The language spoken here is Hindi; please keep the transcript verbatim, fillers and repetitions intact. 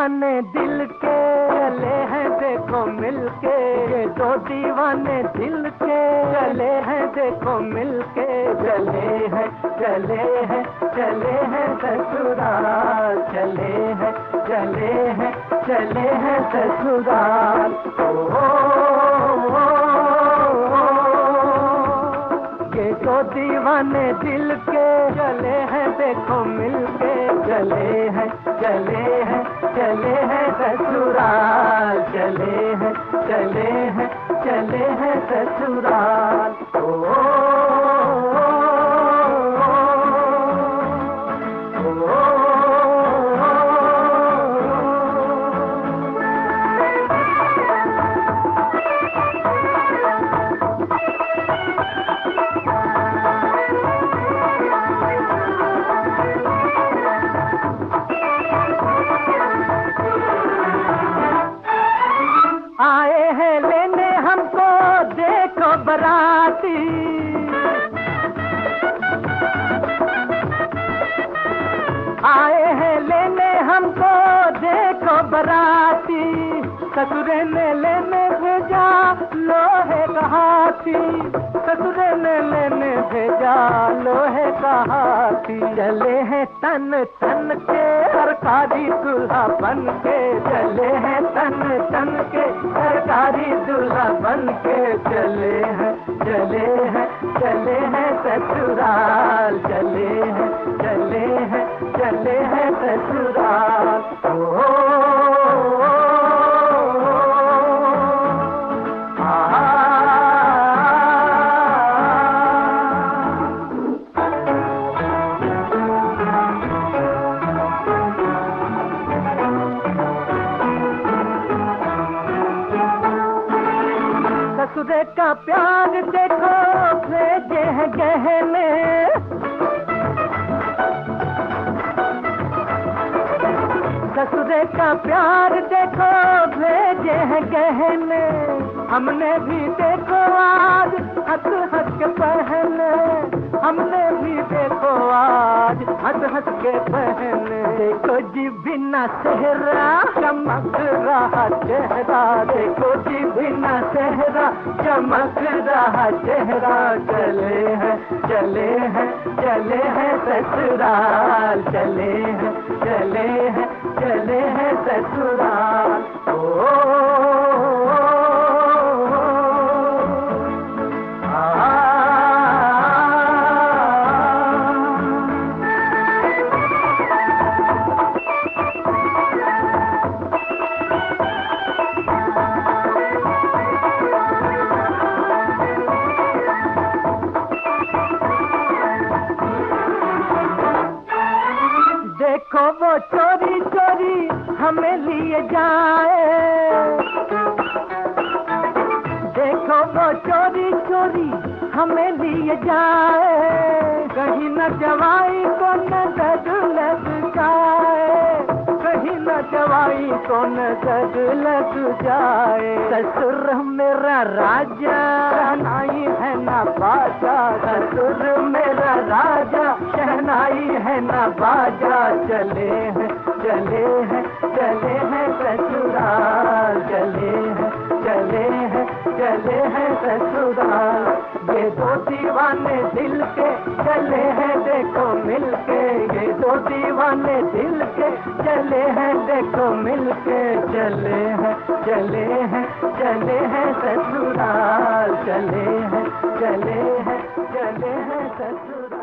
दीवाने दिल के चले हैं देखो मिलके, ये दो दीवाने दिल के चले हैं देखो मिलके, चले हैं चले हैं चले हैं ससुराल, चले हैं चले हैं चले हैं ससुराल। ओ, ओ, ओ, ये दो दीवाने दिल के चले हैं देखो मिलके, चले हैं चले हैं चले हैं ससुराल, चले हैं चले हैं चले हैं ससुराल। ओ, ओ, ओ, ओ, आए हैं लेने हमको देखो बराती, आए हैं लेने हमको देखो बराती, ससुरे ने लेने भेजा लोहे का हाथी, ससुरे ने लेने भेजा लोहे का हाथी। चले हैं तन तन के सरकारी दूल्हा बन के, चले हैं तन तन के सरकारी दूल्हा बन के, चले हैं चले हैं चले हैं ससुराल, चले हैं चले हैं चले हैं ससुराल। ओ, ओ, ओ, ससुरे का प्यार देखो भेजे हैं गहने, ससुरे का प्यार देखो भेजे हैं गहने, हमने भी देखो आज हंस हंस के पहने, हमने भी देखो आज हंस हंस के पहने। देखो जी बिना सेहरा चमक रहा चेहरा, देखो जी बिना सेहरा चमक रहा चेहरा, चले हैं चले हैं चले हैं ससुराल, चले हैं चले हैं चले हैं ससुराल। ओ, ओ, ओ, देखो वो चोरी चोरी हमें लिए जाए, देखो वो चोरी चोरी हमें लिए जाए, कहीं न जवाई को नजर लग जाए, कहीं न जवाई को नजर लग जाए। ससुर मेरा राजा शहनाई है ना बाजा, ससुर मेरा राजा शहनाई है ना बाजा, चले हैं चले हैं चले हैं ससुराल, चले हैं चले हैं चले हैं ससुराल। ये दो दीवाने दिल के चले हैं देखो मिलके, ये दो दीवाने दिल के चले हैं देखो मिलके, चले हैं चले हैं चले हैं ससुराल, चले हैं चले हैं चले हैं ससुराल।